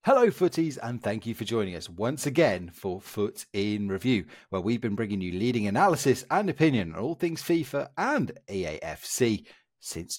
Hello footies, and thank you for joining us once again for Foot in Review, where we've been bringing you leading analysis and opinion on all things FIFA and EAFC since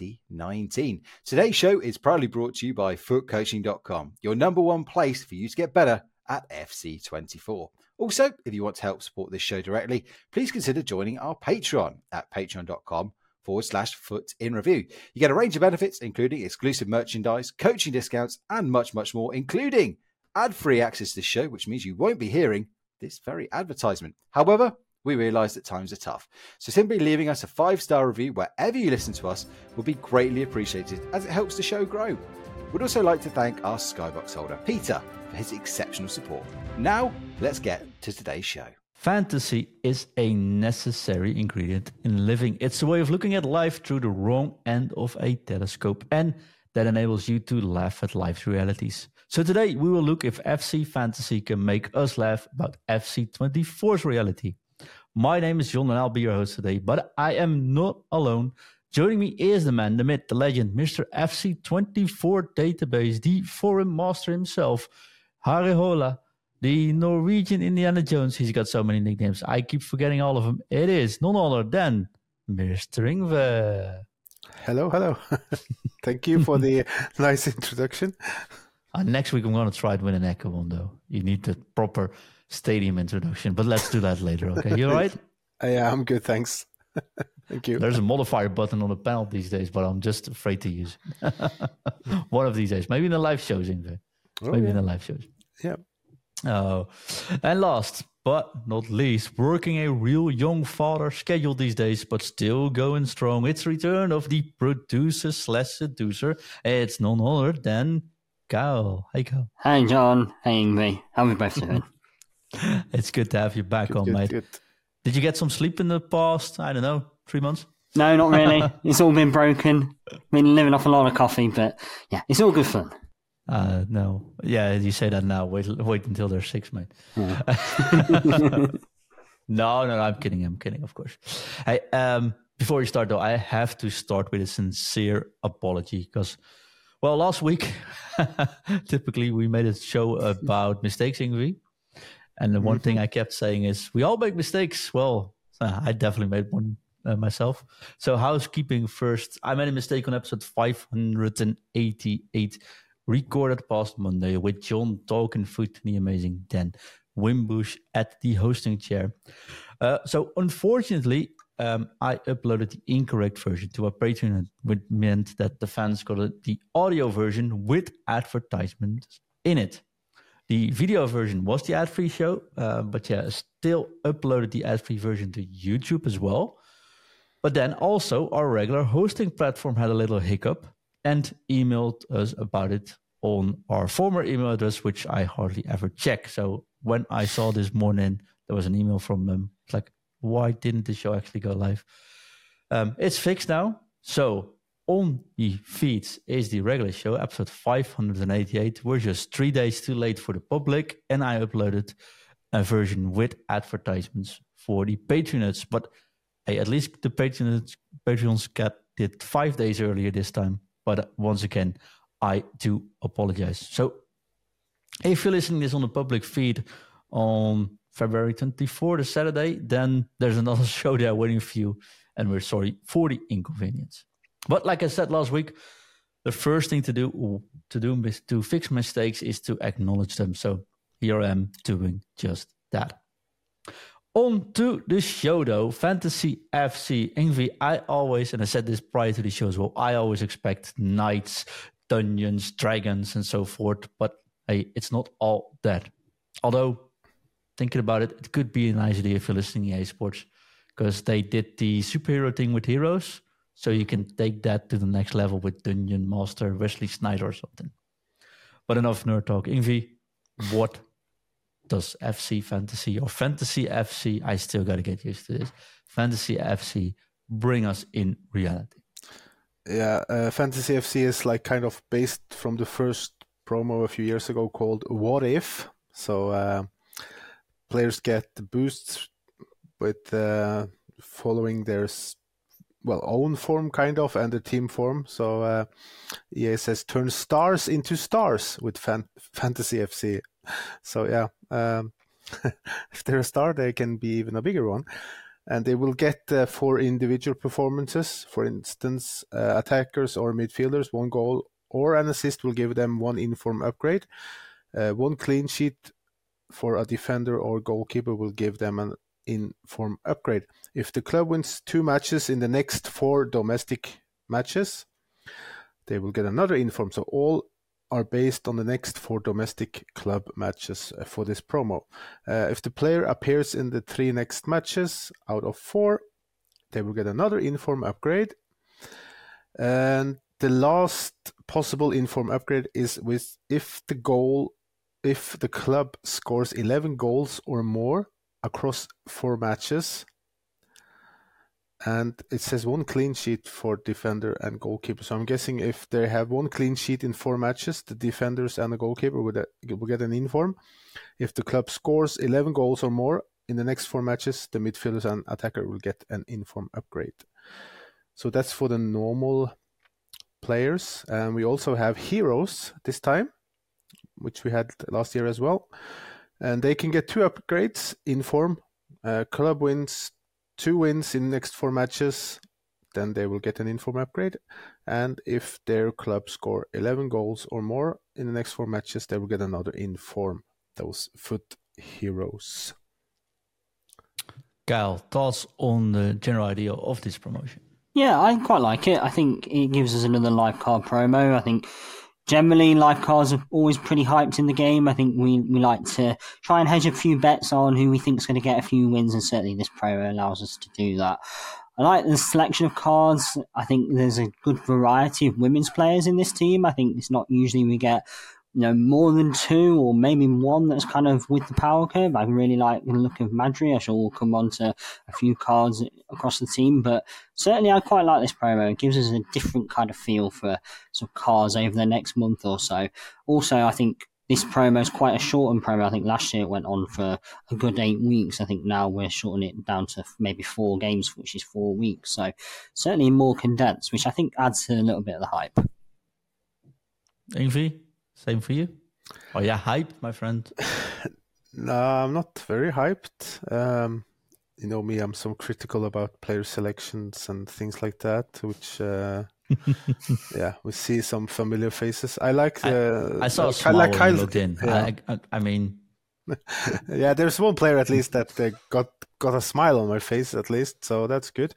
2019. Today's show is proudly brought to you by footcoaching.com, your number one place for you to get better at FC24. Also, if you want to help support this show directly, please consider joining our Patreon at patreon.com/Foot in Review. You get a range of benefits, including exclusive merchandise, coaching discounts, and much, much more, including ad-free access to this show, which means you won't be hearing this very advertisement. However, we realise that times are tough, so simply leaving us a 5-star review wherever you listen to us will be greatly appreciated, as it helps the show grow. We'd also like to thank our Skybox holder, Peter, for his exceptional support. Now, let's get to today's show. Fantasy is a necessary ingredient in living. It's a way of looking at life through the wrong end of a telescope, and that enables you to laugh at life's realities. So today we will look if FC Fantasy can make us laugh about FC24's reality. My name is John and I'll be your host today, but I am not alone. Joining me is the man, the myth, the legend, Mr. FC24 Database, the foreign master himself, Harry Hola, the Norwegian Indiana Jones. He's got so many nicknames. I keep forgetting all of them. It is none other than Mr. Ingve. Hello. Thank you for the nice introduction. Next week I'm going to try to win an Echo one, though. You need the proper stadium introduction, but let's do that later, okay? You all right? Yeah, I'm good, thanks. Thank you. There's a modifier button on the panel these days, but I'm just afraid to use it. One of these days. Maybe in the live shows, Ingve. In the live shows. Yeah. Oh, and last but not least, working a real young father schedule these days, but still going strong. It's return of the producer/seducer. It's none other than Kyle. Hey, Kyle. Hey, John. Hey, Ingve. How are we both doing? It's good to have you back on, mate. Good. Did you get some sleep in the past, 3 months? No, not really. It's all been broken. Been living off a lot of coffee, but yeah, it's all good fun. No. Yeah, you say that now. Wait until they're 6, mate. Yeah. No, I'm kidding, of course. Hey, before we start, though, I have to start with a sincere apology because, well, last week, typically we made a show about mistakes, Ingve. And the one thing I kept saying is, we all make mistakes. Well, I definitely made one myself. So housekeeping first. I made a mistake on episode 588, recorded past Monday with John talking foot to the amazing Dan Wimbush at the hosting chair. So unfortunately, I uploaded the incorrect version to our Patreon, which meant that the fans got the audio version with advertisements in it. The video version was the ad-free show, but yeah, still uploaded the ad-free version to YouTube as well. But then also our regular hosting platform had a little hiccup and emailed us about it on our former email address, which I hardly ever check. So when I saw this morning, there was an email from them. It's like, why didn't the show actually go live? It's fixed now. So on the feeds is the regular show, episode 588. We're just 3 days too late for the public, and I uploaded a version with advertisements for the Patreons. But hey, at least the Patreons got it 5 days earlier this time. But once again, I do apologize. So if you're listening to this on the public feed on February 24th, the Saturday, then there's another show there waiting for you, and we're sorry for the inconvenience. But like I said last week, the first thing to do to fix mistakes is to acknowledge them. So here I am doing just that. On to the show, though. Fantasy FC. Ingve, I always, and I said this prior to the show as well, I always expect knights, dungeons, dragons, and so forth. But hey, it's not all that. Although, thinking about it, it could be a nice idea if you're listening to EA Sports, because they did the superhero thing with heroes. So you can take that to the next level with Dungeon Master, Wesley Snyder or something. But enough nerd talk. Ingve, what does FC Fantasy or Fantasy FC, I still got to get used to this, Fantasy FC bring us in reality? Yeah, Fantasy FC is like kind of based from the first promo a few years ago called What If? So players get boosts with following their own form kind of and a team form. So EA says turn stars into stars with Fantasy FC. So yeah, if they're a star, they can be even a bigger one. And they will get 4 individual performances. For instance, attackers or midfielders, 1 goal or an assist will give them 1 inform upgrade. 1 clean sheet for a defender or goalkeeper will give them an inform upgrade. If the club wins 2 matches in the next 4 domestic matches, they will get another inform. So all are based on the next 4 domestic club matches for this promo. If the player appears in the 3 next matches out of 4, they will get another inform upgrade. And the last possible inform upgrade is with if the club scores 11 goals or more across 4 matches, and it says 1 clean sheet for defender and goalkeeper. So I'm guessing if they have 1 clean sheet in 4 matches, the defenders and the goalkeeper will get an inform. If the club scores 11 goals or more in the next 4 matches, the midfielders and attacker will get an inform upgrade. So that's for the normal players. And we also have heroes this time, which we had last year as well. And they can get 2 upgrades in form. Club wins 2 wins in the next 4 matches, then they will get an inform upgrade. And if their club score 11 goals or more in the next 4 matches, they will get another inform. Those foot heroes. Kyle, thoughts on the general idea of this promotion? Yeah, I quite like it. I think it gives us another live card promo. I think generally live cards are always pretty hyped in the game. I think we like to try and hedge a few bets on who we think is going to get a few wins, and certainly this promo allows us to do that. I like the selection of cards. I think there's a good variety of women's players in this team. I think it's not usually we get more than 2 or maybe 1 that's kind of with the power curve. I really like the look of Madri. I'm sure we'll come on to a few cards across the team, but certainly I quite like this promo. It gives us a different kind of feel for some cards over the next month or so. Also, I think this promo is quite a shortened promo. I think last year it went on for a good 8 weeks. I think now we're shortening it down to maybe 4 games, which is 4 weeks. So certainly more condensed, which I think adds to a little bit of the hype. Ingvi? Same for you? Oh yeah, hyped, my friend. No, I'm not very hyped. You know me, I'm so critical about player selections and things like that, which, we see some familiar faces. I like the... I saw a smile when you looked in. Yeah. I mean... yeah, there's one player at least that got a smile on my face at least, so that's good.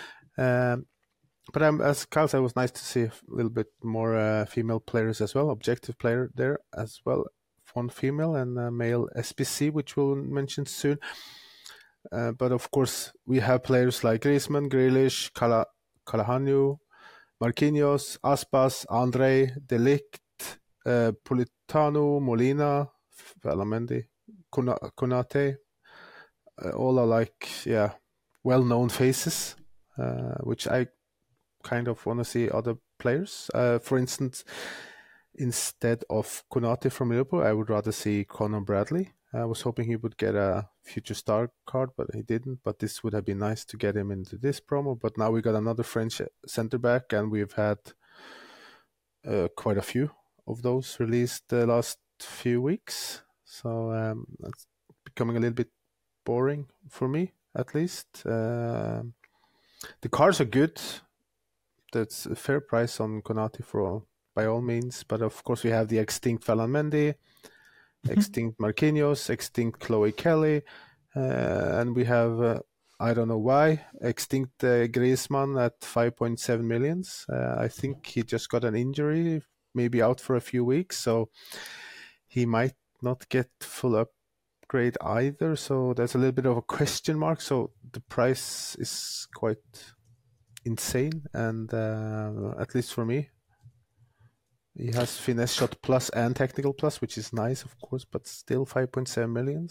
But as Kyle said, it was nice to see a little bit more female players as well. Objective player there as well. 1 female and a male SPC, which we'll mention soon. But of course, we have players like Griezmann, Grealish, Calahanu, Marquinhos, Aspas, Andre, De Ligt, Politano, Molina, Valamendi, Konate. All are well-known faces, which I kind of want to see other players. For instance, instead of Konate from Liverpool, I would rather see Conor Bradley. I was hoping he would get a future star card, but he didn't. But this would have been nice to get him into this promo. But now we got another French centre-back, and we've had quite a few of those released the last few weeks. So it's becoming a little bit boring for me, at least. The cards are good. That's a fair price on Konate by all means. But of course, we have the extinct Valamendi, extinct Marquinhos, extinct Chloe Kelly, and we have, I don't know why, extinct Griezmann at 5.7 million. I think he just got an injury, maybe out for a few weeks, so he might not get full upgrade either. So there's a little bit of a question mark. So the price is quite insane, and at least for me, he has finesse shot plus and technical plus, which is nice, of course, but still 5.7 million.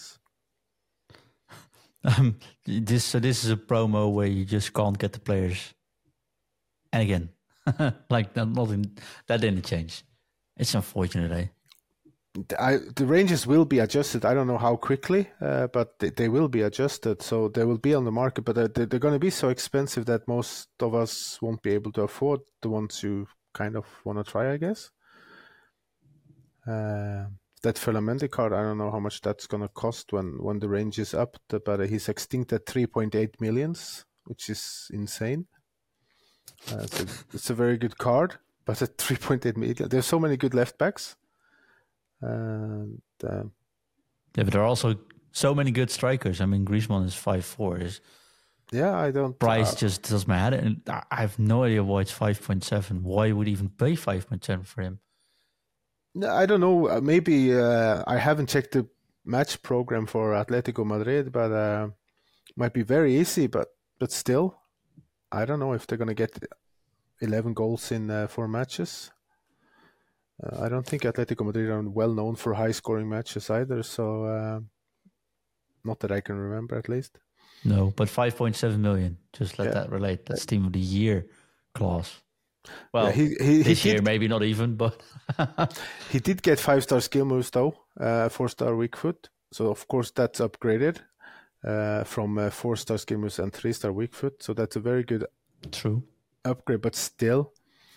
This is a promo where you just can't get the players. And again, that didn't change. It's unfortunate, eh? The ranges will be adjusted. I don't know how quickly, but they will be adjusted. So they will be on the market, but they're going to be so expensive that most of us won't be able to afford the ones you kind of want to try, I guess. That Filamendi card, I don't know how much that's going to cost when the range is up, but he's extinct at 3.8 millions, which is insane. So it's a very good card, but at 3.8 million, there's so many good left backs. And yeah, but there are also so many good strikers. I mean, Griezmann is 5'4". I don't. Price just does my head, and I have no idea why it's 5.7. Why would even pay 5.7 for him? No, I don't know. Maybe I haven't checked the match program for Atletico Madrid, but might be very easy. But still, I don't know if they're gonna get 11 goals in 4 matches. I don't think Atletico Madrid are well known for high-scoring matches either, so not that I can remember, at least. No, but 5.7 million. Just let that relate. That's Team of the Year clause. Well, this year maybe not even, but he did get 5-star skill moves though, 4-star weak foot. So of course that's upgraded from 4-star skill moves and 3-star weak foot. So that's a very good upgrade, but still.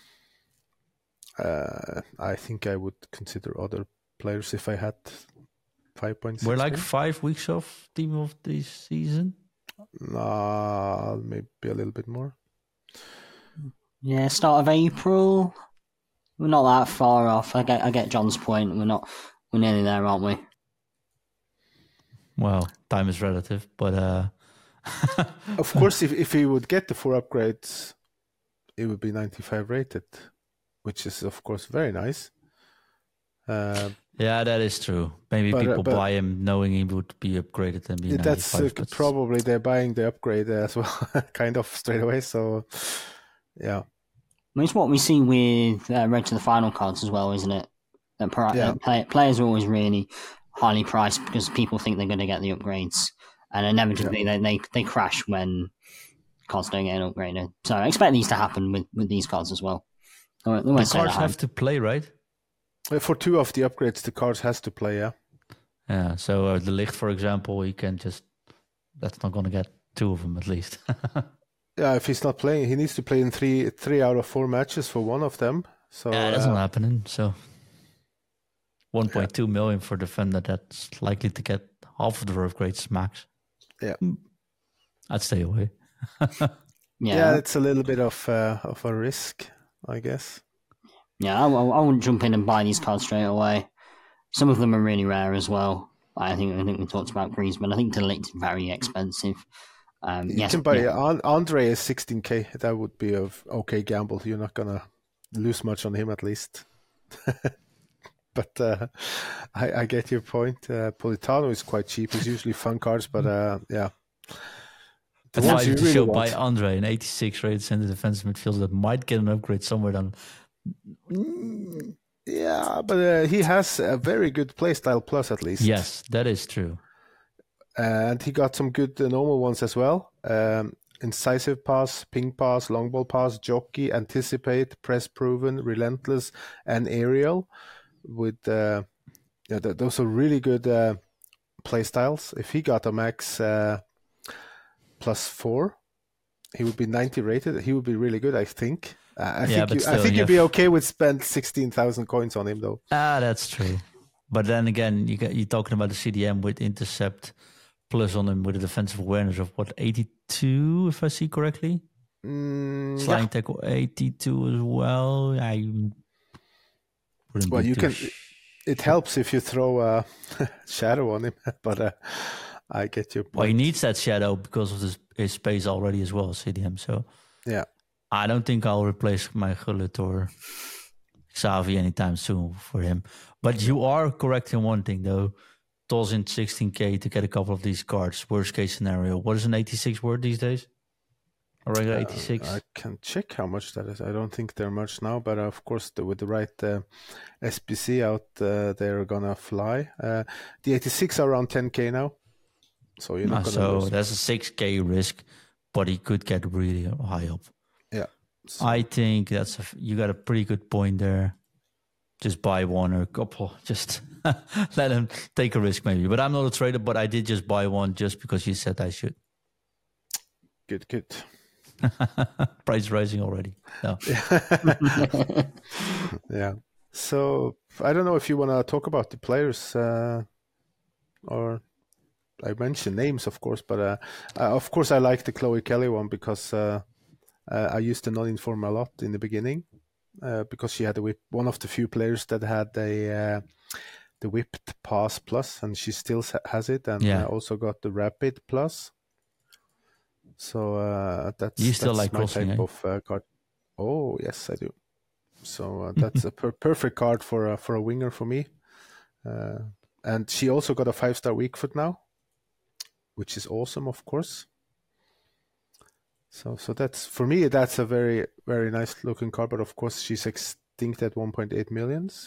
I think I would consider other players if I had 5.6. We're like 5 weeks off Team of the Season. Maybe a little bit more. Yeah, start of April. We're not that far off. I get John's point. We're nearly there, aren't we? Well, time is relative, but of course, if he would get the 4 upgrades, it would be 95 rated. Which is, of course, very nice. Yeah, that is true. Maybe people buy him knowing he would be upgraded and be 95. That's probably they're buying the upgrade as well, kind of straight away. So, yeah. I mean, it's what we see with Red to the Final cards as well, isn't it? That players are always really highly priced because people think they're going to get the upgrades. And inevitably, they crash when cards don't get upgraded. So I expect these to happen with these cards as well. The cards have to play, right? For 2 of the upgrades, the cards has to play, yeah. Yeah, so the Ligt, for example, he can just... That's not going to get 2 of them, at least. Yeah, if he's not playing, he needs to play in 3 out of 4 matches for 1 of them. So yeah, that's not happening, so... 1.2 million for defender, that's likely to get half of the upgrades max. Yeah. I'd stay away. Yeah, it's a little bit of a risk, I guess. Yeah, I wouldn't jump in and buy these cards straight away. Some of them are really rare as well. I think we talked about Griezmann. I think De Ligt is very expensive. You can buy Andre is 16k. That would be a okay gamble. You're not gonna lose much on him, at least. But I get your point. Politano is quite cheap. It's usually fun cards, but yeah. That's why you should buy Andre, an 86 rated center defensive midfielder that might get an upgrade somewhere down. Yeah, but he has a very good playstyle plus, at least. Yes, that is true. And he got some good normal ones as well. Incisive pass, ping pass, long ball pass, jockey, anticipate, press proven, relentless, and aerial. With those are really good playstyles. If he got a max +4, he would be 90 rated. He would be really good, I think. I think you'd be okay with spend 16,000 coins on him, though. That's true. But then again, you're talking about the CDM with intercept plus on him with a defensive awareness of 82, if I see correctly. Sliding tackle 82 as well. It helps if you throw a shadow on him, but I get your point. Well, he needs that shadow because of his space already as well, CDM. So yeah, I don't think I'll replace my Gullit or Xavi anytime soon for him. But you are correct in one thing, though. Toss in 16k to get a couple of these cards. Worst case scenario. What is an 86 worth these days? A regular 86? I can check how much that is. I don't think they're much now, but of course, with the right SBC out, they're going to fly. The 86 are around 10k now. So you're not going to lose. There's a 6k risk, but he could get really high up. Yeah. So. I think you got a pretty good point there. just buy one or a couple. Just let him take a risk maybe. But I'm not a trader, but I did just buy one just because you said I should. Good. Price rising already. No. Yeah. So I don't know if you want to talk about the players, or I mentioned names, of course, but of course I like the Chloe Kelly one because I used the non-informer a lot in the beginning because she had one of the few players that had the whipped pass plus, and she still has it, and also got the rapid plus. So that's like my crossing, type of card. Oh yes, I do. So that's a perfect card for a winger for me. And she also got a 5-star weak foot now, which is awesome, of course. So that's, for me, that's a very, very nice looking card. But of course, she's extinct at 1.8 millions.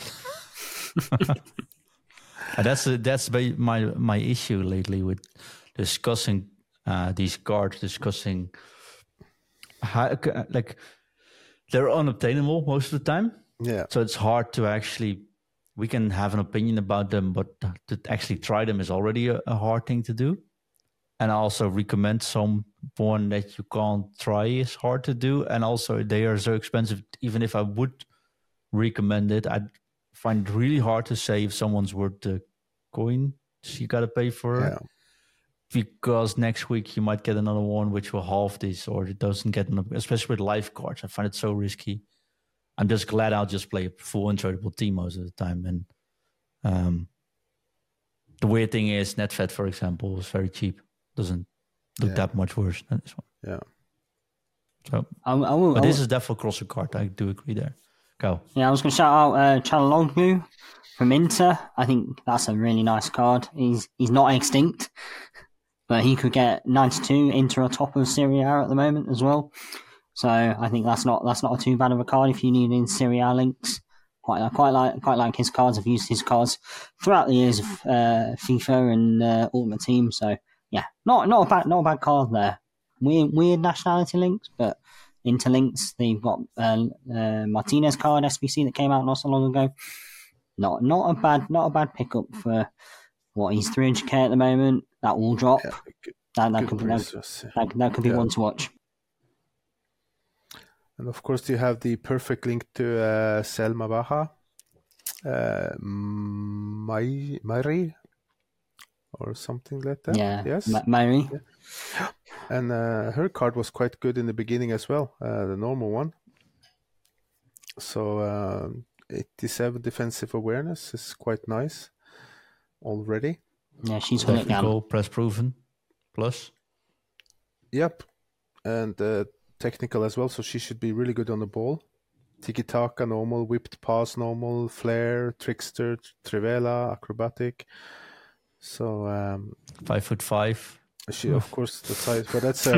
That's my issue lately with discussing these cards, discussing how, like, they're unobtainable most of the time. Yeah. So it's hard to actually, we can have an opinion about them, but to actually try them is already a hard thing to do. And I also recommend someone that you can't try is hard to do. And also they are so expensive. Even if I would recommend it, I'd find it really hard to say if someone's worth the coin you got to pay for. Yeah. Because next week you might get another one which will halve this, or it doesn't get enough, especially with live cards. I find it so risky. I'm just glad I'll just play a full untradeable team most of the time. And the weird thing is NetFed, for example, is very cheap. Doesn't look that much worse than this one. Yeah. So, this is definitely cross a card. I do agree there. Go. Yeah, I was going to shout out Çalhanoğlu from Inter. I think that's a really nice card. He's not extinct, but he could get 92 Inter on top of Serie A at the moment as well. So I think that's not too bad of a card if you need in Serie A links. Quite like his cards. I've used his cards throughout the years of FIFA and Ultimate Team. So yeah, not a bad card there. Weird nationality links, but interlinks. They've got Martinez card SBC that came out not so long ago. Not a bad pickup for what he's 300k at the moment. That will drop. Yeah, that could be one to watch. And of course, you have the perfect link to Selma Baha, Mairi, or something like that. Yeah, yes, Mairi. Yeah. And her card was quite good in the beginning as well, the normal one. So 87 defensive awareness is quite nice already. Yeah, she's technical, press proven, plus. Yep, and technical as well, so she should be really good on the ball. Tiki-taka, normal. Whipped pass, normal. Flair, trickster, trivela, acrobatic. So 5'5". She, of course, the size, but that's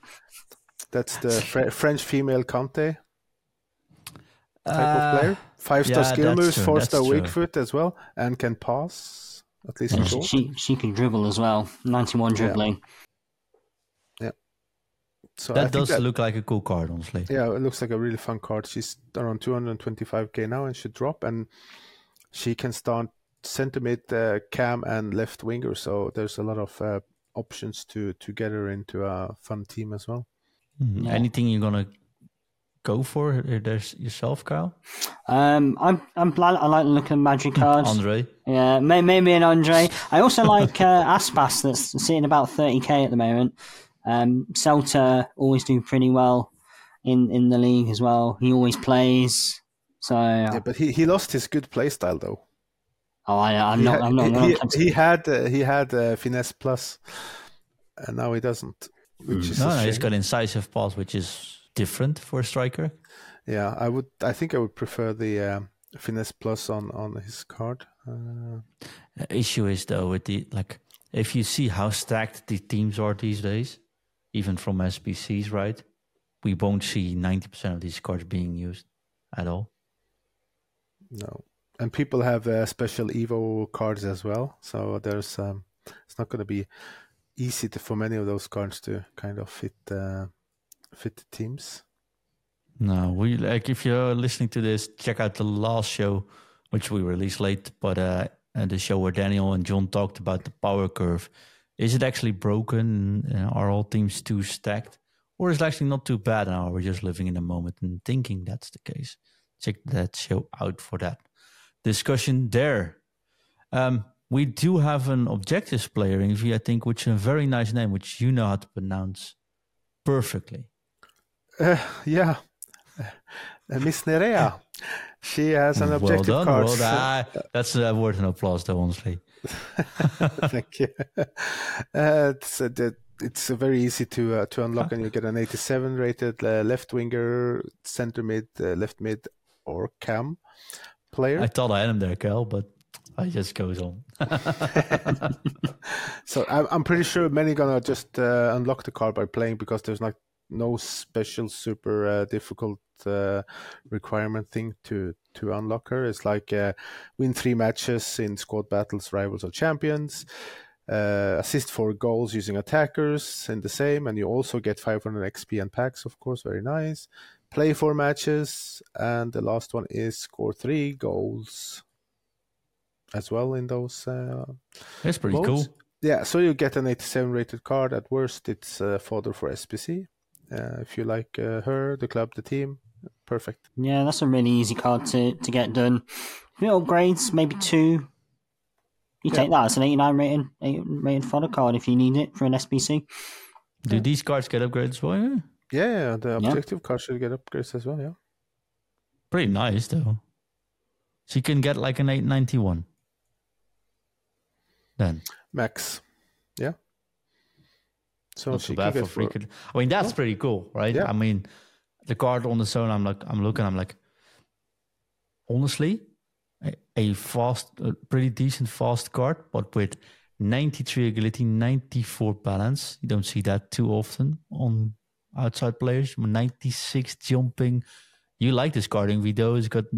the French female Kante type of player. 5-star skill moves, 4-star weak foot as well, and can pass at least. She can dribble as well. 91 dribbling. Yeah. So that does look like a cool card, honestly. Yeah, it looks like a really fun card. She's around 225k now and should drop, and she can start center mid, cam, and left winger. So there's a lot of options to get her into a fun team as well. Mm-hmm. Yeah. Anything you're gonna go for there's yourself, Kyle? I'm glad. I like the look of Magic cards. Andre. Yeah, maybe an Andre. I also like Aspas that's sitting about 30k at the moment. Celta always do pretty well in the league as well. He always plays. So yeah, but he lost his good play style though. Oh, I'm not. He had finesse plus, and now he doesn't. Which is he's got incisive pass, which is different for a striker. Yeah, I think I would prefer the finesse plus on his card. The issue is though with if you see how stacked the teams are these days, even from SBCs, right? We won't see 90% of these cards being used at all. No. And people have special Evo cards as well, so there's it's not going to be easy for many of those cards to kind of fit the teams. No, if you're listening to this, check out the last show which we released late, but the show where Daniel and John talked about the power curve. Is it actually broken? Are all teams too stacked? Or is it actually not too bad now? We're just living in the moment and thinking that's the case. Check that show out for that discussion there. We do have an Objectives player in V, I think, which is a very nice name, which you know how to pronounce perfectly. Yeah. Miss Nerea. She has an objective card. Well done. That's worth an applause, though, honestly. Thank you. It's very easy to unlock, and you get an 87 rated left winger, center mid, left mid, or cam player. I thought I had him there, Kel, but I just goes on. So I'm pretty sure many gonna just unlock the card by playing, because there's no special super difficult requirement thing to unlock her. It's like win 3 matches in squad battles, rivals or champions, assist 4 goals using attackers in the same, and you also get 500 XP and packs, of course, very nice. Play 4 matches, and the last one is score 3 goals as well in those That's pretty modes. cool. Yeah, so you get an 87 rated card. At worst, it's fodder for SPC. If you like her, the club, the team, perfect. Yeah, that's a really easy card to get done. If it upgrades, maybe 2. You take that as an 89 rated fodder card if you need it for an SBC. Do these cards get upgraded as well? Yeah, the objective card should get upgrades as well, yeah. Pretty nice, though. So you can get like an 891. Then. Max. Yeah. So Not she too bad can for get free. I mean, that's pretty cool, right? Yeah. I mean, the card on the zone, I'm looking, honestly, a pretty decent fast card, but with 93 agility, 94 balance. You don't see that too often on outside players. 96 jumping. You like this card in Vido. It's got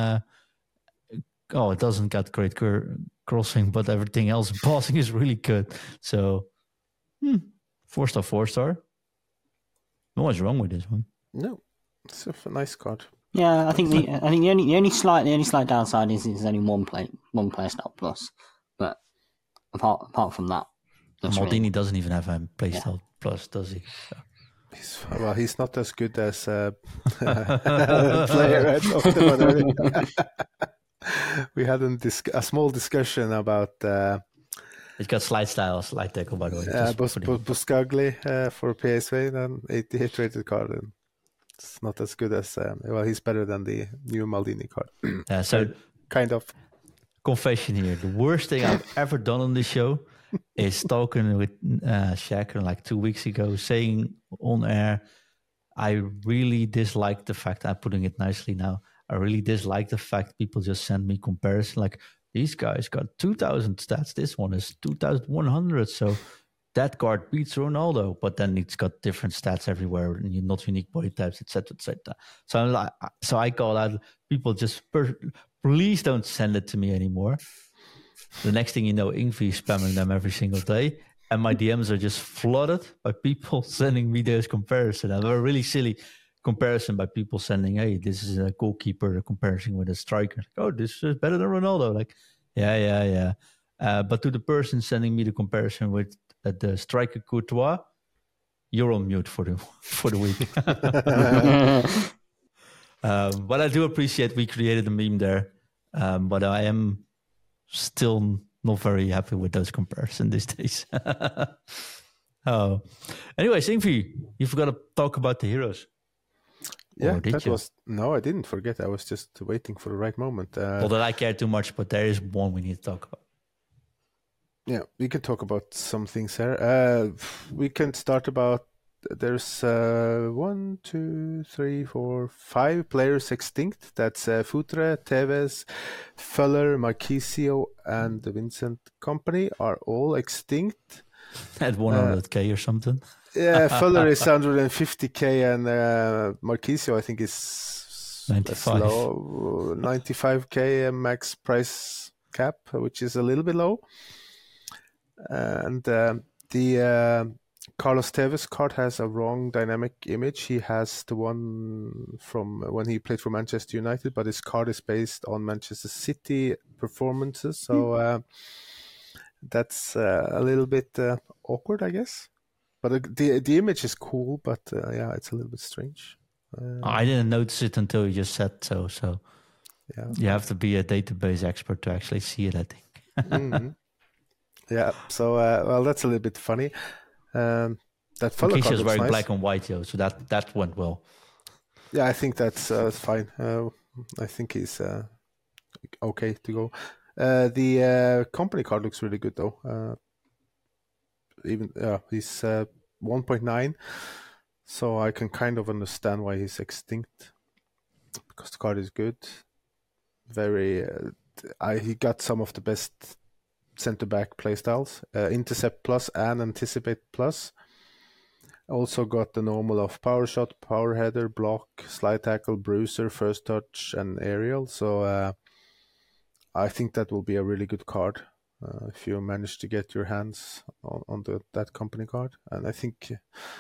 it doesn't get great crossing, but everything else passing is really good. So 4-star, 4-star. No one's wrong with this one. No, it's a nice card. Yeah, I think the only slight downside is there's only one player style plus, but apart from that, Maldini doesn't even have a playstyle plus, does he? So. He's not as good as a player at Optima. We had a small discussion about. It's got slide style, slide tackle, by the way. Buscagli for PSV, an 88 rated card. And it's not as good as. He's better than the new Maldini card. So kind of. Confession here: the worst thing I've ever done on this show is talking with Shaker like 2 weeks ago, saying on air, I really dislike the fact, I'm putting it nicely now, I really dislike the fact people just send me comparison, like these guys got 2,000 stats, this one is 2,100, so that card beats Ronaldo, but then it's got different stats everywhere, and not unique body types, etc., etc. So I call out people, just please don't send it to me anymore. The next thing you know, Ingvi is spamming them every single day, and my DMs are just flooded by people sending me those comparison. I have a really silly comparison by people sending, hey, this is a goalkeeper comparison with a striker. Oh, this is better than Ronaldo. Like, yeah. But to the person sending me the comparison with the striker Courtois, you're on mute for the week. But I do appreciate we created a meme there. But I am still not very happy with those comparisons these days. Anyways, Ingvi, you forgot to talk about the heroes. Yeah, no, I didn't forget. I was just waiting for the right moment. Not that I care too much, but there is one we need to talk about. Yeah, we can talk about some things here. We can start about. There's 1, 2, 3, 4, 5 players extinct. That's Futre, Tevez, Fuller, Marquisio, and the Vincent Company are all extinct. At 100k or something. Yeah, Fuller is 150k, and Marquisio, I think, is 95. low, 95k max price cap, which is a little bit low. And the Carlos Tevez card has a wrong dynamic image. He has the one from when he played for Manchester United, but his card is based on Manchester City performances. So that's a little bit awkward, I guess. But the image is cool, but yeah, it's a little bit strange. I didn't notice it until you just said so. So Yeah. you have to be a database expert to actually see it, I think. Mm-hmm. Yeah. So well, that's a little bit funny. That fellow Keisha's card looks wearing nice. black and white, Joe, so that went well. Yeah, I think that's fine. I think he's okay to go. The company card looks really good though. Even he's 1.9, so I can kind of understand why he's extinct because the card is good. Very, he got some of the best center back playstyles: intercept plus and anticipate plus. Also got the normal of power shot, power header, block, slide tackle, bruiser, first touch, and aerial. So I think that will be a really good card if you manage to get your hands on that company card. And I think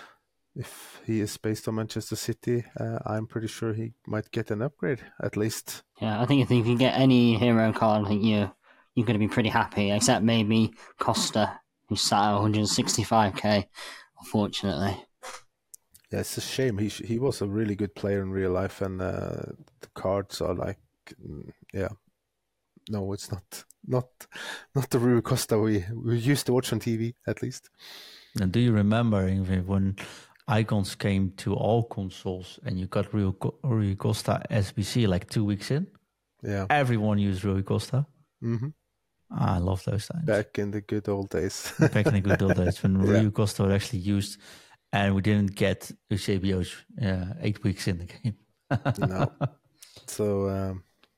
if he is based on Manchester City, I'm pretty sure he might get an upgrade at least. Yeah, I think if you get any hero card, I think you're going to be pretty happy, except maybe Costa, who's sat at 165k, unfortunately. Yeah, it's a shame. He was a really good player in real life, and the cards are like, yeah, no, it's not the Rui Costa we used to watch on TV, at least. And do you remember, Ingrid, when icons came to all consoles and you got Rui Costa SBC like 2 weeks in? Yeah, Everyone used Rui Costa. mm-hmm. I love those times. Back in the good old days. Back in the good old days when Yeah. Rui Costa was actually used, and we didn't get Eusebio's 8 weeks in the game. No. So,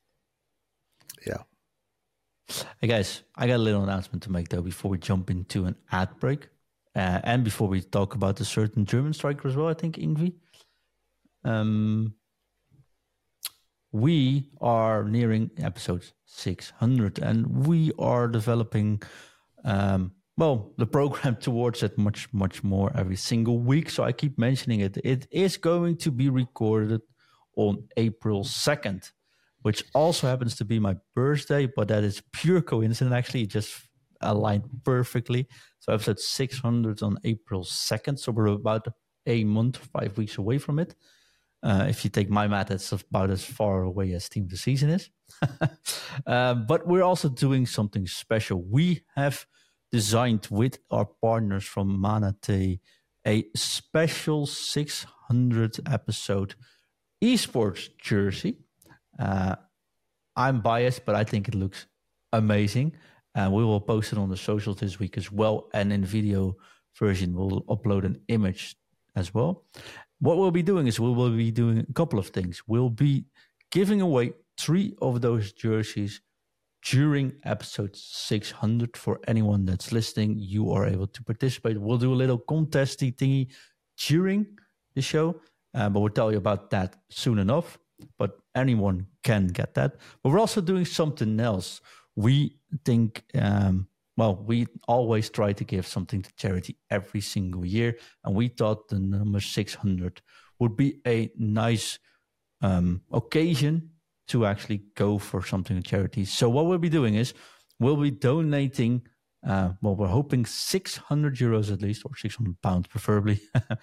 yeah. Hey guys, I got a little announcement to make though before we jump into an ad break. And before we talk about a certain German striker as well, I think, Ingvi. We are nearing episode 600 and we are developing, the program towards it much, much more every single week. So I keep mentioning it. It is going to be recorded on April 2nd, which also happens to be my birthday, but that is pure coincidence. Actually, it just aligned perfectly. So episode 600 on April 2nd. So we're about a month, 5 weeks away from it. If you take my math, it's about as far away as Team of the Season is. But we're also doing something special. We have designed with our partners from Manatee a special 600 episode esports jersey. I'm biased, but I think it looks amazing. And we will post it on the socials this week as well. And in video version, we'll upload an image as well. What we'll be doing is we will be doing a couple of things. We'll be giving away 3 of those jerseys during episode 600. For anyone that's listening, you are able to participate. We'll do a little contesty thingy during the show, but we'll tell you about that soon enough. But anyone can get that. But we're also doing something else. We think, we always try to give something to charity every single year. And we thought the number 600 would be a nice occasion to actually go for something to charity. So what we'll be doing is we'll be donating, we're hoping 600 euros at least, or 600 pounds preferably,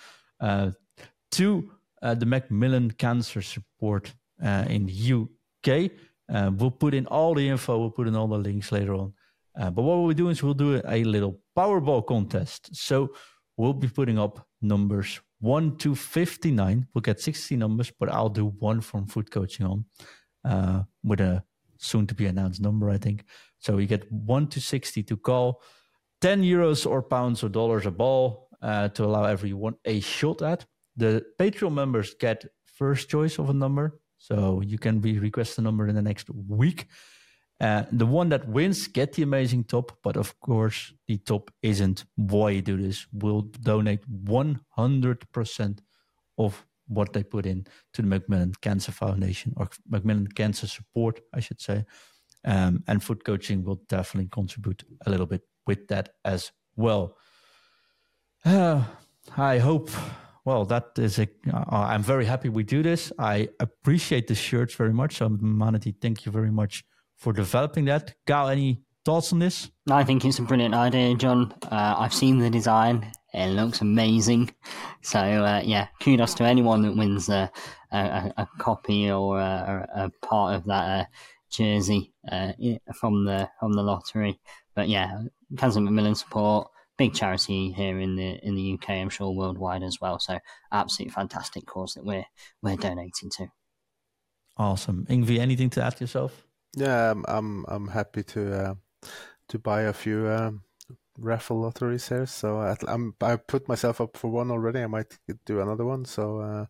to the Macmillan Cancer Support in the UK. We'll put in all the info, we'll put in all the links later on. But what we'll do is we'll do a little Powerball contest. So we'll be putting up numbers 1 to 59. We'll get 60 numbers, but I'll do one from Foot Coaching on with a soon to be announced number, I think. So you get 1 to 60 to call, 10 euros or pounds or dollars a ball to allow everyone a shot at. The Patreon members get first choice of a number. So you can request a number in the next week. The one that wins get the amazing top, but of course the top isn't why you do this. We'll donate 100% of what they put in to the Macmillan Cancer Foundation, or Macmillan Cancer Support, I should say. And Foot Coaching will definitely contribute a little bit with that as well. I hope. Well, that is I'm very happy we do this. I appreciate the shirts very much. So, Manatee, thank you very much for developing that. Gal, any thoughts on this? I think it's a brilliant idea, John. I've seen the design. It looks amazing. So, kudos to anyone that wins a copy or a part of that jersey from the lottery. But yeah, Kansas Macmillan support. Big charity here in the UK, I'm sure worldwide as well. So absolutely fantastic cause that we're donating to. Awesome, Yngwie, anything to add yourself? Yeah, I'm happy to buy a few raffle lotteries here. So I put myself up for one already. I might do another one. So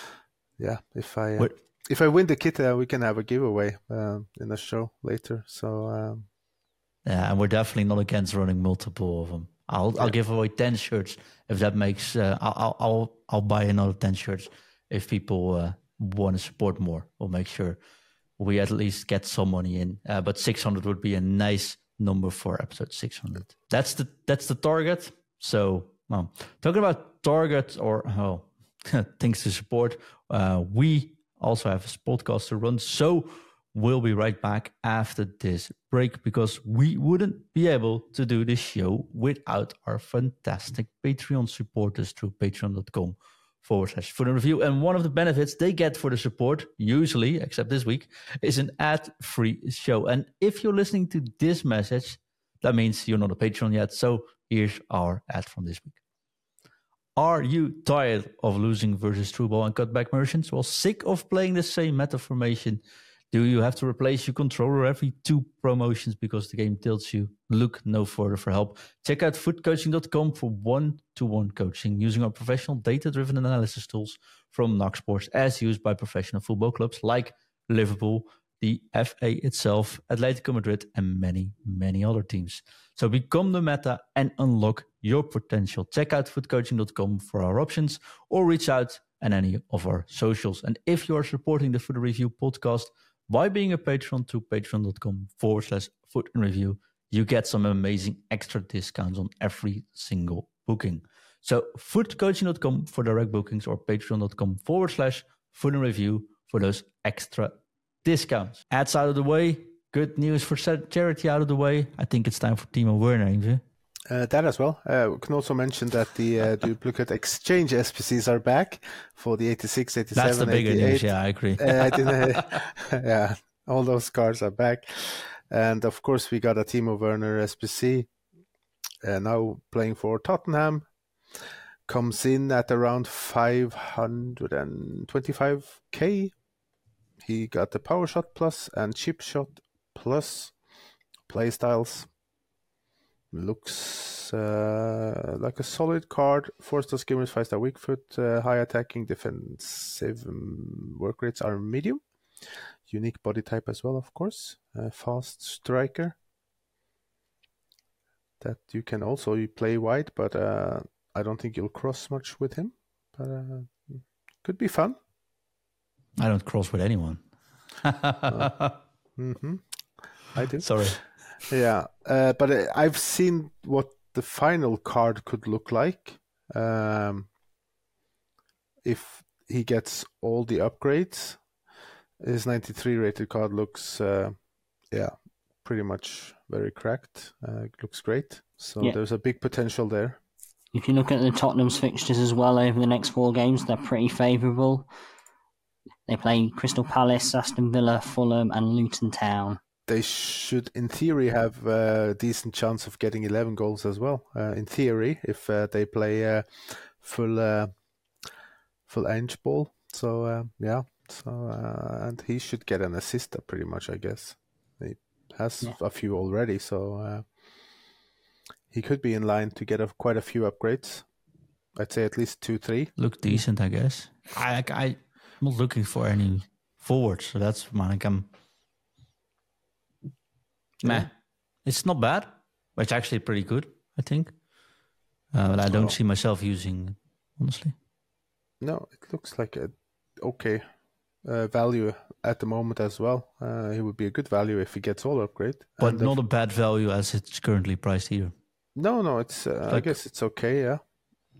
if I win the kit, we can have a giveaway in the show later. So yeah, and we're definitely not against running multiple of them. I'll give away 10 shirts if that makes. I'll buy another 10 shirts if people want to support more. We'll make sure we at least get some money in. But 600 would be a nice number for episode 600. That's the target. So talking about target or things to support, we also have a podcast to run. So we'll be right back after this break because we wouldn't be able to do this show without our fantastic Patreon supporters through patreon.com/Foot in Review. And one of the benefits they get for the support, usually, except this week, is an ad-free show. And if you're listening to this message, that means you're not a Patreon yet. So here's our ad from this week. Are you tired of losing versus true ball and cutback motions? Well, sick of playing the same meta formation? Do you have to replace your controller every 2 promotions because the game tilts you? Look no further for help. Check out footcoaching.com for one-to-one coaching using our professional data-driven analysis tools from Knox Sports as used by professional football clubs like Liverpool, the FA itself, Atletico Madrid, and many, many other teams. So become the meta and unlock your potential. Check out footcoaching.com for our options or reach out on any of our socials. And if you are supporting the Foot in Review podcast, by being a patron to patreon.com/Foot in Review, you get some amazing extra discounts on every single booking. So footcoaching.com for direct bookings or patreon.com/Foot in Review for those extra discounts. Ads out of the way. Good news for charity out of the way. I think it's time for Timo Werner, Yngwie. That as well. We can also mention that the duplicate exchange SPCs are back for the 86, 87, That's the bigger 88. news, yeah, I agree. Yeah, all those cards are back. And of course, we got a Timo Werner SPC now playing for Tottenham. Comes in at around 525k. He got the Power Shot Plus and Chip Shot Plus playstyles. Looks like a solid card. 4-star skimmers, 5-star weak foot, high attacking, defensive work rates are medium. Unique body type as well, of course. Fast striker. That you can also play wide, but I don't think you'll cross much with him. But could be fun. I don't cross with anyone. I do. Sorry. Yeah, but I've seen what the final card could look like if he gets all the upgrades. His 93 rated card looks, pretty much very cracked. Looks great. So there's a big potential there. If you look at the Tottenham's fixtures as well over the next 4 games, they're pretty favourable. They play Crystal Palace, Aston Villa, Fulham, and Luton Town. They should, in theory, have a decent chance of getting 11 goals as well. In theory, if they play full Ange ball. So, and he should get an assist pretty much, I guess. He has a few already, so he could be in line to get quite a few upgrades. I'd say at least 2-3. Look decent, I guess. I'm not looking for any forwards, so that's meh. It's not bad, but it's actually pretty good, I think. But I don't see myself using it, honestly. No, it looks like a okay value at the moment as well. He would be a good value if he gets all upgrade. But not a bad value as it's currently priced either. No, it's I guess it's okay, yeah.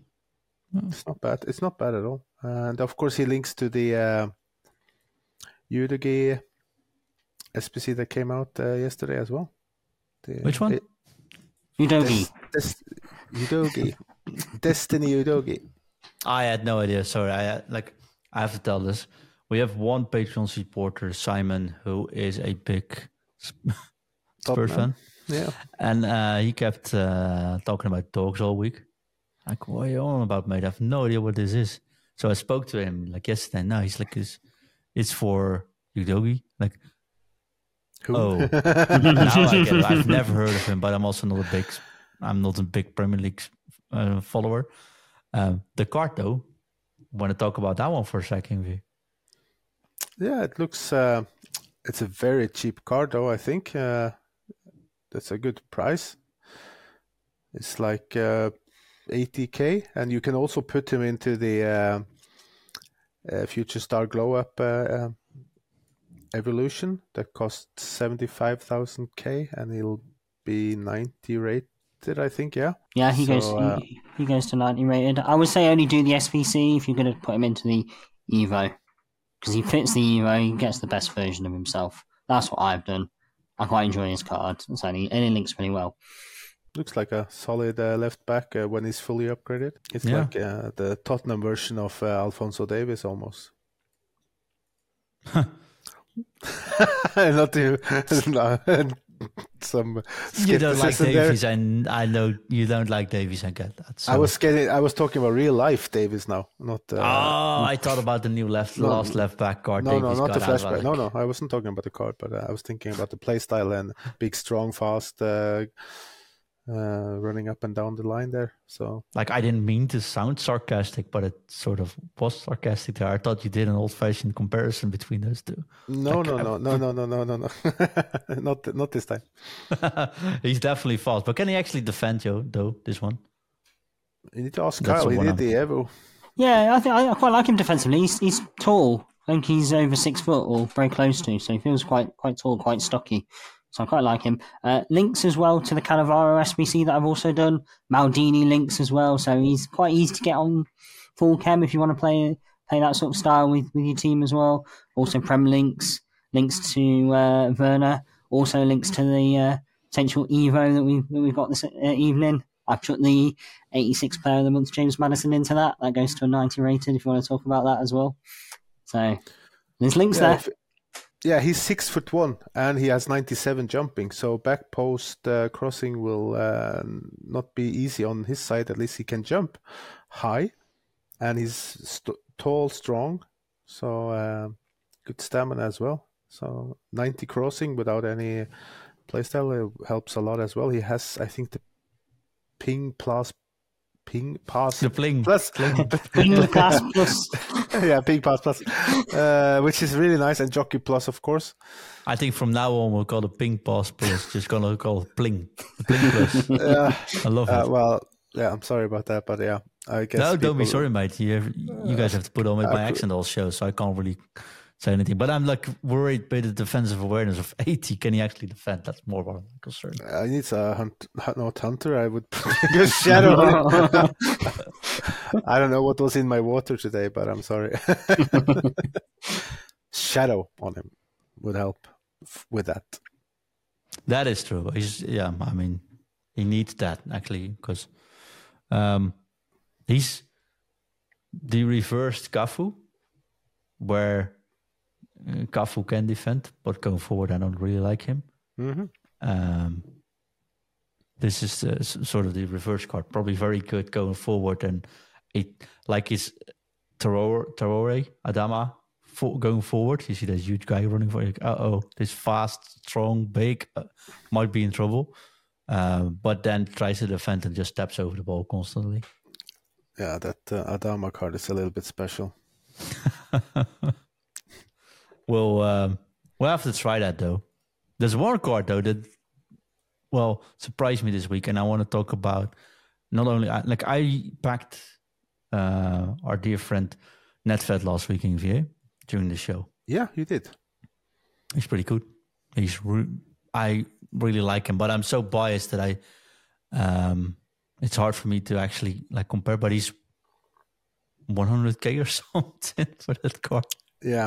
It's not bad. It's not bad at all. And of course, he links to the Yudogi SPC that came out yesterday as well. Which one? Udogi. Yudogi. Destiny Yudogi. I had no idea. Sorry, I have to tell this. We have one Patreon supporter, Simon, who is a big Spurs fan. Yeah. And he kept talking about dogs all week. Like, what are you on about, mate? I have no idea what this is. So I spoke to him like yesterday. No, he's like, it's for Udogi. Like, Who? oh, now I get it. I've never heard of him, but I'm also not a big Premier League follower. The card, though, want to talk about that one for a second? Yeah, it looks. It's a very cheap card, though. I think that's a good price. It's like 80k, and you can also put him into the Future Star Glow Up Evolution that costs 75,000k, and he'll be 90 rated, I think. Yeah. Yeah, he goes to 90 rated. I would say only do the SPC if you're going to put him into the Evo, because he fits the Evo. He gets the best version of himself. That's what I've done. I quite enjoy his card, and it links really well. Looks like a solid left back when he's fully upgraded. It's like the Tottenham version of Alphonso Davies almost. Not you. Some you don't like Davies, there. and I know you don't like Davies. I get that. So. I was talking about real life Davies now, not. I thought about the new last left back card. No, Davies not the flashback. Like... No, I wasn't talking about the card, but I was thinking about the play style and big, strong, fast. Running up and down the line there. So, like, I didn't mean to sound sarcastic, but it sort of was sarcastic there. I thought you did an old-fashioned comparison between those two. No. Not this time. He's definitely fast, but can he actually defend you though? This one, you need to ask Kyle. He did the Evo. Yeah, I quite like him defensively. He's tall. I think he's over 6 foot or very close to, so he feels quite tall, quite stocky. So I quite like him. Links as well to the Cannavaro SBC that I've also done. Maldini links as well. So he's quite easy to get on full chem if you want to play that sort of style with your team as well. Also Prem links to Werner. Also links to the potential Evo that we've got this evening. I've put the 86 player of the month James Maddison into that. That goes to a 90 rated if you want to talk about that as well. So there's links there. Yeah, he's 6'1" and he has 97 jumping. So back post crossing will not be easy on his side. At least he can jump high, and he's tall, strong. So good stamina as well. So 90 crossing without any playstyle helps a lot as well. He has, I think, the ping pass. The pling plus. Ping pass plus. Yeah, ping pass plus, which is really nice, and jockey plus, of course. I think from now on we'll call it ping pass plus. Just gonna call it pling. Pling plus. I love it. Well, yeah, I'm sorry about that, but yeah, I guess. No, don't be sorry, mate. You guys have to put on with my accent all show, so I can't really say anything. But I'm like worried by the defensive awareness of 80. Can he actually defend? That's more of a concern. I need a Hunter. I would put Shadow on him. I don't know what was in my water today, but I'm sorry. Shadow on him would help with that. That is true. I mean, he needs that actually because he's the reversed Cafu, where Cafu can defend, but going forward, I don't really like him. Mm-hmm. This is sort of the reverse card, probably very good going forward, and it like his Traore Adama going forward. You see that huge guy running for you. This fast, strong, big might be in trouble, but then tries to defend and just steps over the ball constantly. Yeah, that Adama card is a little bit special. We'll have to try that though. There's one card though that surprised me this week, and I want to talk about not only I backed our dear friend Netfed last week in VA during the show. Yeah, you did. He's pretty good. I really like him, but I'm so biased that it's hard for me to actually compare. But he's 100k or something for that card. Yeah.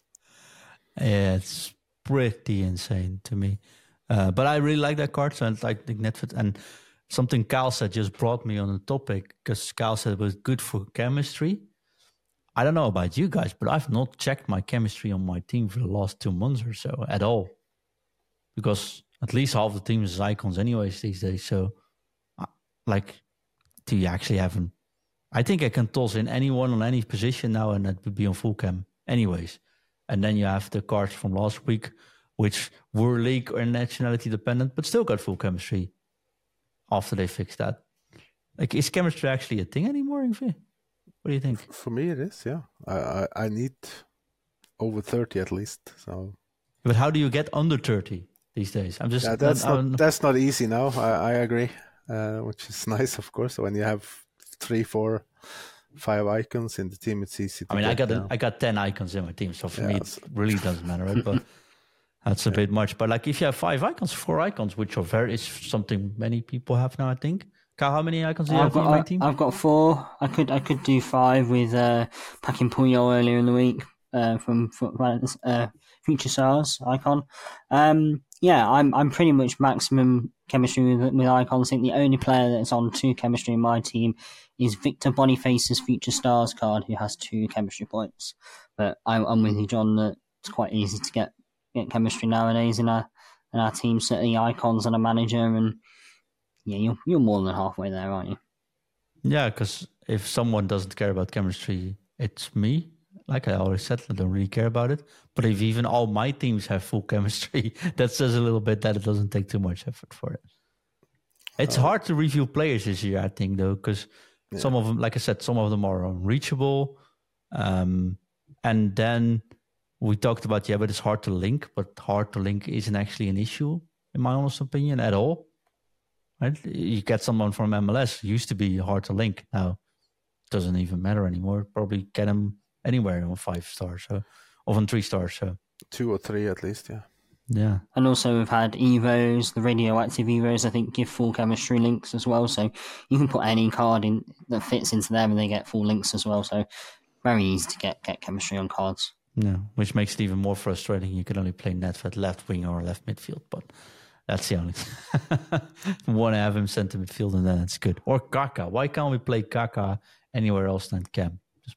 It's pretty insane to me. But I really like that card. So I like the Netflix. And something Kyle said just brought me on the topic, because Kyle said it was good for chemistry. I don't know about you guys, but I've not checked my chemistry on my team for the last 2 months or so at all. Because at least half the team is icons anyways these days. So, do you actually have them? I think I can toss in anyone on any position now, and that would be on full chem anyways. And then you have the cards from last week, which were league or nationality dependent, but still got full chemistry after they fixed that. Like, is chemistry actually a thing anymore, Ingvi? What do you think? For me, it is, yeah. I need over 30 at least. So, but how do you get under 30 these days? I'm just that's not easy now. I agree, which is nice, of course. When you have 3, 4, 5 icons in the team, it's easy. I got 10 icons in my team, so for me it really doesn't matter, right? But that's a bit much. But like, if you have 5 icons, 4 icons, which are is something many people have now, I think. Kyle, how many icons do you have in my team? I've got 4. I could do 5 with packing Puyol earlier in the week from Future Stars icon. I'm pretty much maximum chemistry with icons. I think the only player that's on 2 chemistry in my team is Victor Boniface's Future Stars card, who has 2 chemistry points. But I'm with you, John, that it's quite easy to get chemistry nowadays in our team, certainly icons and a manager, and yeah, you're more than halfway there, aren't you? Yeah, because if someone doesn't care about chemistry, it's me. Like I always said, I don't really care about it. But if even all my teams have full chemistry, that says a little bit that it doesn't take too much effort for it. It's hard to review players this year, I think, though, because some of them, like I said, some of them are unreachable. And then we talked about, but it's hard to link. But hard to link isn't actually an issue, in my honest opinion, at all. Right? You get someone from MLS, used to be hard to link. Now it doesn't even matter anymore. Probably get them anywhere on 5 stars, or on 3 stars. So 2 or 3 at least, yeah. Yeah. And also we've had Evos, the radioactive Evos, I think, give full chemistry links as well. So you can put any card in that fits into them and they get full links as well. So very easy to get chemistry on cards. Yeah, which makes it even more frustrating. You can only play Nedved left wing or left midfield, but that's the only want to have him center midfield, and then it's good. Or Kaka. Why can't we play Kaka anywhere else than Cam?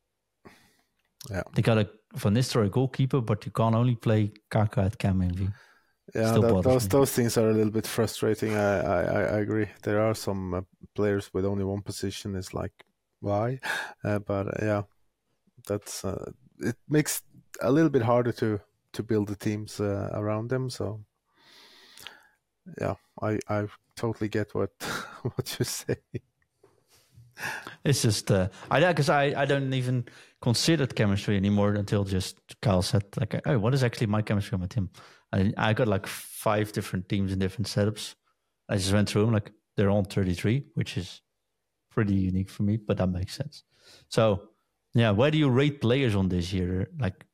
They got a Van Nistelrooy goalkeeper, but you can't only play Kaka at Cam MV. Yeah, those things are a little bit frustrating. I agree. There are some players with only one position. It's like, why? But that's it makes a little bit harder to build the teams around them. So yeah, I totally get what you say. It's just because I don't even consider chemistry anymore until just Kyle said, like, oh, what is actually my chemistry on my team? I got like 5 different teams in different setups. I just went through them, like they're on 33, which is pretty unique for me, but that makes sense. So yeah, where do you rate players on this year? Like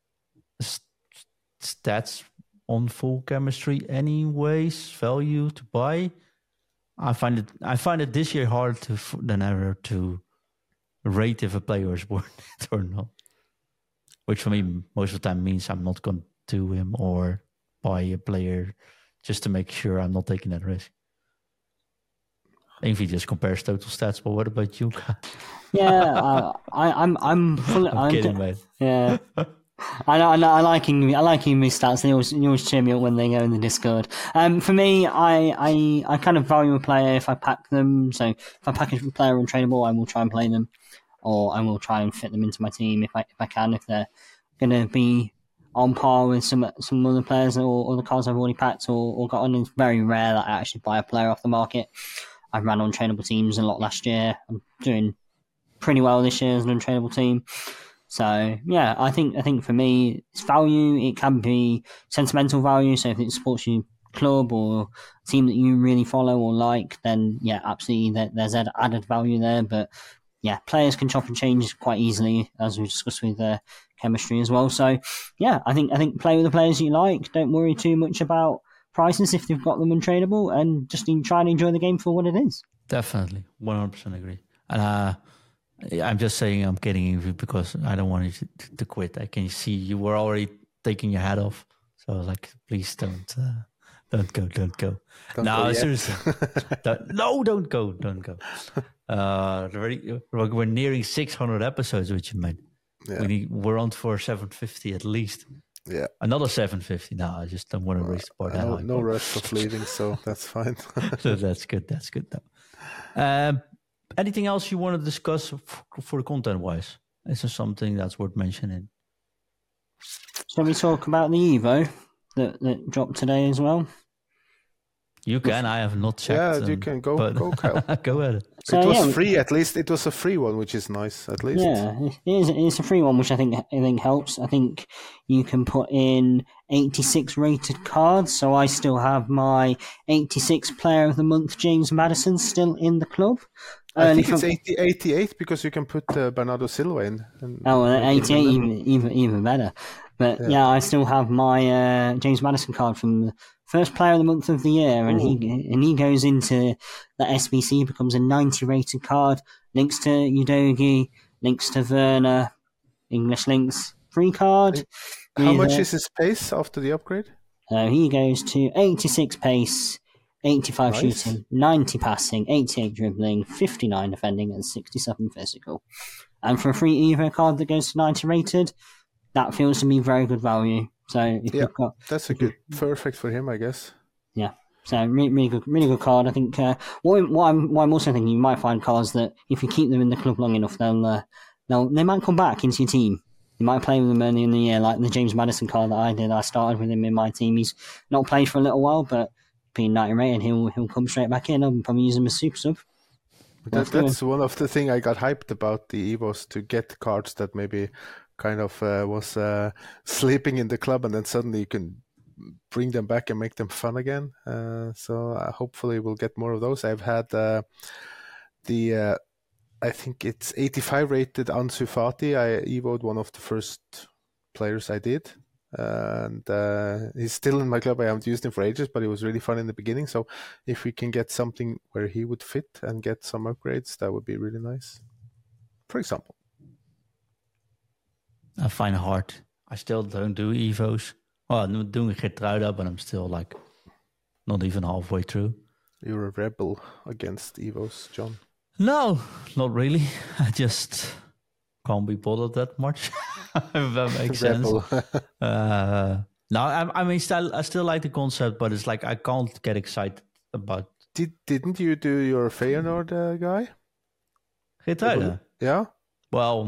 stats on full chemistry anyways, value to buy? I find it this year harder than ever to rate if a player is worth it or not. Which for me, most of the time means I'm not going to do him or buy a player just to make sure I'm not taking that risk. Envy just compares total stats, but what about you? Yeah, I'm fully. I'm kidding, mate. Yeah. I like English stats. They always cheer me up when they go in the Discord. For me, I kind of value a player if I pack them. So if I pack a player untrainable, I will try and play them, or I will try and fit them into my team if I can. If they're going to be on par with some other players or the cards I've already packed or got on, it's very rare that I actually buy a player off the market. I ran untrainable teams a lot last year. I'm doing pretty well this year as an untrainable team. So yeah, I think for me, it's value. It can be sentimental value. So if it supports your club or a team that you really follow or like, then yeah, absolutely, there's added value there. But yeah, players can chop and change quite easily, as we discussed with chemistry as well. So yeah, I think play with the players you like. Don't worry too much about prices if they've got them untradeable, and just try and enjoy the game for what it is. Definitely, 100% agree. And I'm just saying I'm kidding you because I don't want you to quit. I can see you were already taking your hat off. So I was like, please don't go. Don't go No, yet. seriously. Don't go. We're nearing 600 episodes, which you made. Yeah. We're on for 750 at least. Yeah. Another 750. No, I just don't want to raise the bar that high. No rush of leaving, so that's fine. So that's good. That's good, though. Anything else you want to discuss for content-wise? Is there something that's worth mentioning? Shall we talk about the Evo that dropped today as well? You can. I have not checked. Yeah, you can go, Kyle. Go ahead. So, it was free, at least. It was a free one, which is nice, at least. Yeah, it's a free one, which I think helps. I think you can put in 86 rated cards, so I still have my 86 Player of the Month, James Maddison, still in the club. I think it's 88 because you can put Bernardo Silva in. 88, even better. But yeah, I still have my James Maddison card from the first Player of the Month of the year, and he goes into the SBC, becomes a 90 rated card, links to Udogi, links to Werner, English links, free card. How much is his pace after the upgrade? He goes to 86 pace, 85 Nice. shooting, 90 passing, 88 dribbling, 59 defending, and 67 physical. And for a free Evo card that goes to 90 rated, that feels to be very good value. So if you've got, that's a good, perfect for him, I guess. yeah. So really good card. I think what I'm also thinking, you might find cards that if you keep them in the club long enough, they might come back into your team. You might play with them early in the year, like the James Maddison card that I did. I started with him in my team. He's not played for a little while, but being 90 rated, he'll come straight back in. I'll probably use him as super sub. That's one of the things I got hyped about the Evos, to get cards that maybe kind of was sleeping in the club, and then suddenly you can bring them back and make them fun again. So hopefully we'll get more of those. I've had I think it's 85 rated Ansu Fati. I evoed one of the first players I did. And he's still in my club. I haven't used him for ages, but it was really fun in the beginning. So if we can get something where he would fit and get some upgrades, that would be really nice. For example. I find it hard. I still don't do Evos. Well, I'm doing Geertruida, but I'm still like not even halfway through. You're a rebel against Evos, John. No, not really. I just can't be bothered that much. If that makes sense. No, I still like the concept, but it's like I can't get excited about. Didn't you do your Feyenoord guy? Geertruida? Yeah. Well,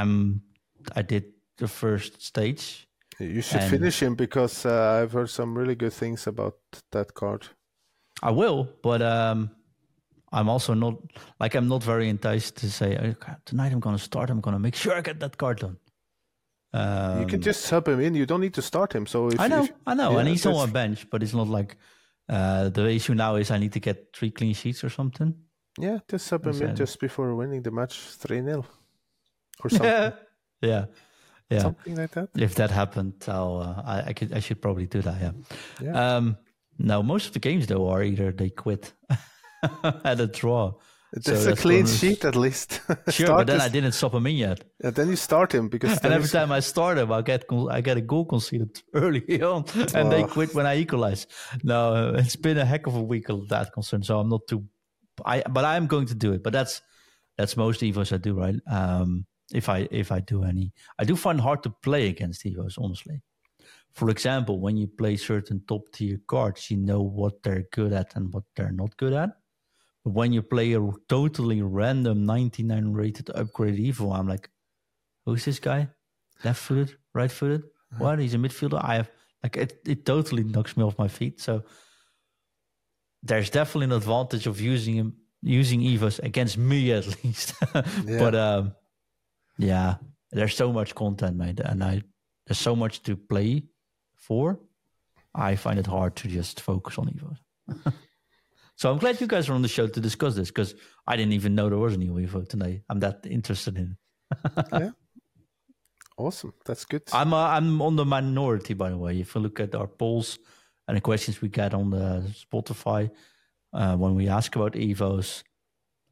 I did the first stage. You should finish him, because I've heard some really good things about that card. I will, but I'm also not very enticed to say, okay, tonight I'm going to start. I'm going to make sure I get that card done. You can just sub him in. You don't need to start him. So I know, yeah, and he's on my bench, but it's not like the issue now is I need to get 3 clean sheets or something. Yeah, just sub him in just before winning the match 3-0 or something. Yeah. Something like that. If that happened, I should probably do that. Yeah. No, most of the games though are either they quit at a draw. That's a clean sheet at least. Sure, but then I didn't sub him in yet. And then you start him, because and every time I start him, I get a goal conceded early on, and they quit when I equalize. No, it's been a heck of a week of that concern. So I'm not too. But I'm going to do it. But that's most Evos I do, right? If I do any, I do find it hard to play against Evos, honestly. For example, when you play certain top tier cards, you know what they're good at and what they're not good at. But when you play a totally random 99 rated upgrade Evo, I'm like, who's this guy? Left footed, right footed? What? He's a midfielder? I have like it totally knocks me off my feet. So there's definitely an advantage of using Evos against me at least. But yeah, there's so much content, mate, and there's so much to play for. I find it hard to just focus on Evos. So I'm glad you guys are on the show to discuss this, because I didn't even know there was a new Evo today. I'm that interested in it. Yeah. Awesome. That's good. I'm on the minority, by the way. If you look at our polls and the questions we get on the Spotify when we ask about Evos,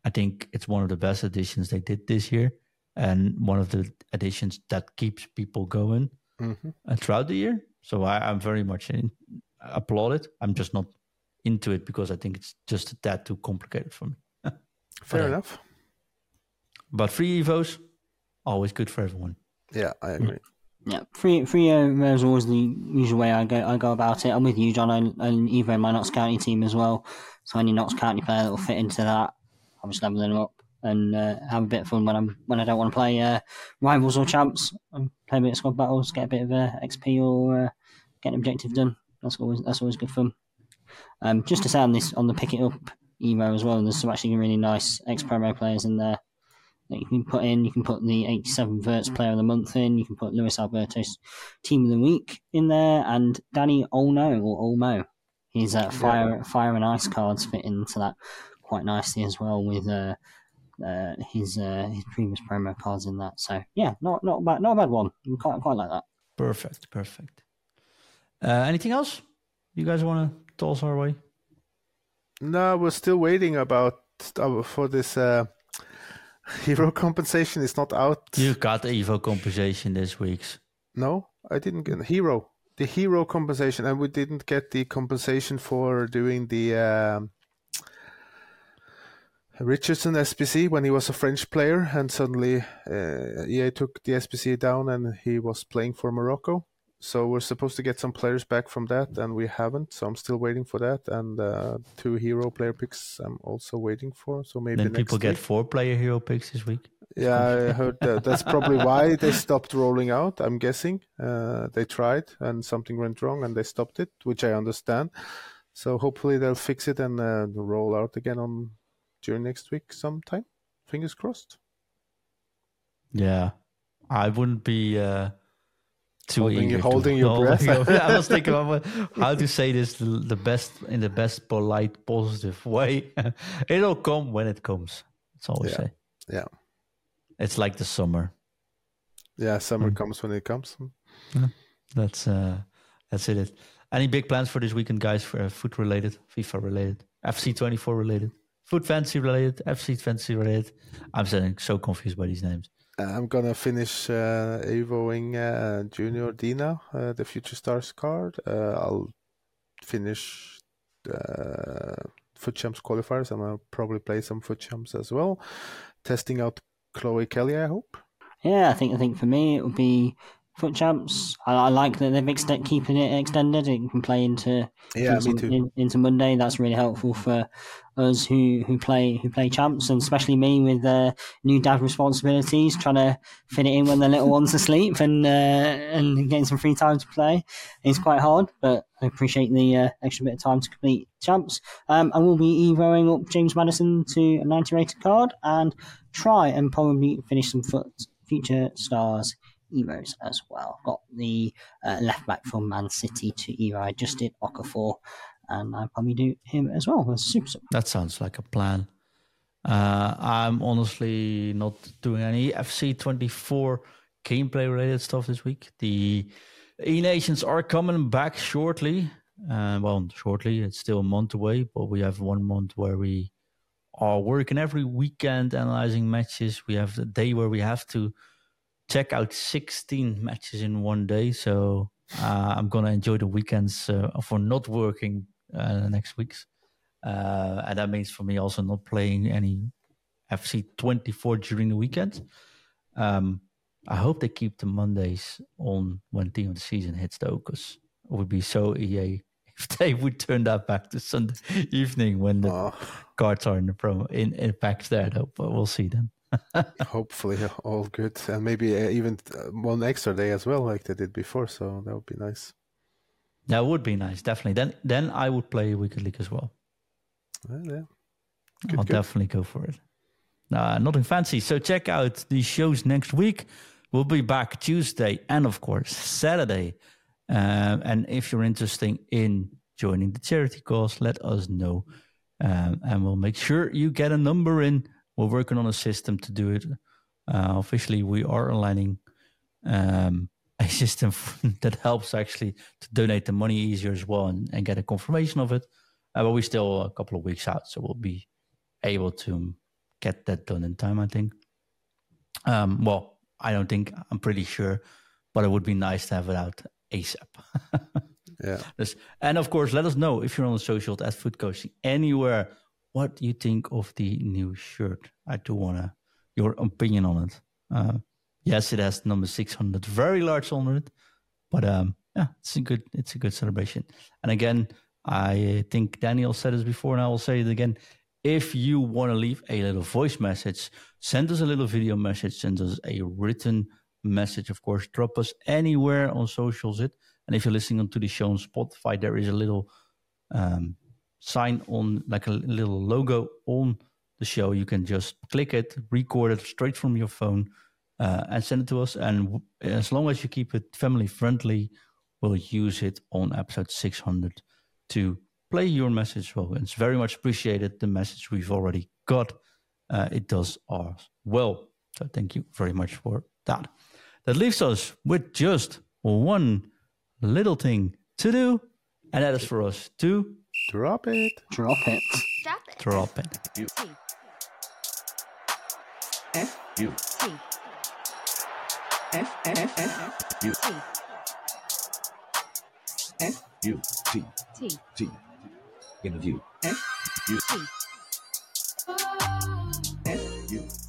I think it's one of the best additions they did this year, and one of the additions that keeps people going throughout the year. So I'm very much applaud it. I'm just not into it because I think it's just a tad too complicated for me. Fair enough. But free Evos, always good for everyone. Yeah, I agree. Yeah, free Evo is always the usual way I go about it. I'm with you, John. I Evo my Notts County team as well. So any Notts County player that will fit into that, I'm just leveling them up and have a bit of fun when I don't want to play rivals or champs. Play a bit of squad battles, get a bit of XP or get an objective done. That's always good fun. Just to say on the pick it up Evo as well, there's some actually really nice ex-promo players in there that you can put in. You can put the 87 Verts player of the month in. You can put Luis Alberto's team of the week in there, and Danny Olmo. His fire and ice cards fit into that quite nicely as well with his previous promo cards in that. So yeah, not a bad one. I quite like that. Perfect. Anything else you guys want to toss our way? No, we're still waiting for this hero compensation. Is not out. You got the Evo compensation this week. No, I didn't get the hero compensation, and we didn't get the compensation for doing the Richardson SBC when he was a French player, and suddenly EA took the SBC down, and he was playing for Morocco. So we're supposed to get some players back from that, and we haven't. So I'm still waiting for that, and 2 hero player picks I'm also waiting for. So maybe then next people get week. 4 player hero picks this week. Yeah, I heard that. That's probably why they stopped rolling out. I'm guessing they tried and something went wrong and they stopped it, which I understand. So hopefully they'll fix it and roll out again during next week sometime. Fingers crossed. Yeah, I wouldn't be too eager. Holding your breath. I was thinking about how to say this in the best polite, positive way. It'll come when it comes. That's all I say. Yeah. It's like the summer. Yeah, summer comes when it comes. Yeah, that's it. Any big plans for this weekend, guys? For foot related, FIFA related, FC 24 related, Foot Fantasy related, FC Fantasy related. I'm getting so confused by these names. I'm gonna finish Evoing Junior Dina, the Future Stars card. I'll finish Foot Champs qualifiers. I'm gonna probably play some Foot Champs as well. Testing out Chloe Kelly, I hope. Yeah, I think for me it would be Foot Champs. I like that they've keeping it extended. It can play into Monday. That's really helpful for us who play champs, and especially me with new dad responsibilities, trying to fit it in when the little one's asleep and getting some free time to play. It's quite hard, but I appreciate the extra bit of time to complete champs. I will be evoing up James Maddison to a 90 rated card and try and probably finish some Future Stars Evos as well. Got the left back from Man City to Evo. I just did Okafor, and I'll probably do him as well. That's super. That sounds like a plan. I'm honestly not doing any FC 24 gameplay related stuff this week. The E-Nations are coming back shortly. Shortly. It's still a month away, but we have 1 month where we are working every weekend analyzing matches. We have the day where we have to check out 16 matches in 1 day. So I'm going to enjoy the weekends for not working next weeks. And that means for me also not playing any FC 24 during the weekend. I hope they keep the Mondays on when Team of the Season hits though, because it would be so EA if they would turn that back to Sunday evening when the cards are in the promo in packs there though. But we'll see then. Hopefully all good, and maybe even one extra day as well, like they did before. So that would be nice. That would be nice, definitely. Then I would play Weekend League as well. Yeah. I'll definitely go for it. Nothing fancy. So check out the shows next week. We'll be back Tuesday and of course Saturday. And if you're interested in joining the charity cause, let us know, and we'll make sure you get a number in. We're working on a system to do it. Officially, we are aligning a system that helps actually to donate the money easier as well and get a confirmation of it. But we're still a couple of weeks out, so we'll be able to get that done in time, I think. Well, I don't think, I'm pretty sure, but it would be nice to have it out ASAP. Yeah. And of course, let us know if you're on the socials at Foot Coaching anywhere, what you think of the new shirt. I do want your opinion on it. Yes, it has number 600 very large on it, but yeah, it's a good celebration. And again, I think Daniel said this before, and I will say it again. If you want to leave a little voice message, send us a little video message, send us a written message. Of course, drop us anywhere on socials. And if you're listening to the show on Spotify, there is a little sign on, like a little logo on the show. You can just click it, record it straight from your phone, and send it to us. And as long as you keep it family friendly, we'll use it on episode 600 to play your message. Well, it's very much appreciated, the message we've already got. It does ours well. So thank you very much for that. That leaves us with just one little thing to do, and that is for us to drop it. Drop it. Drop it. Drop it. T. F U T. F F F U T. F U T T. T. Interview. F U T. F U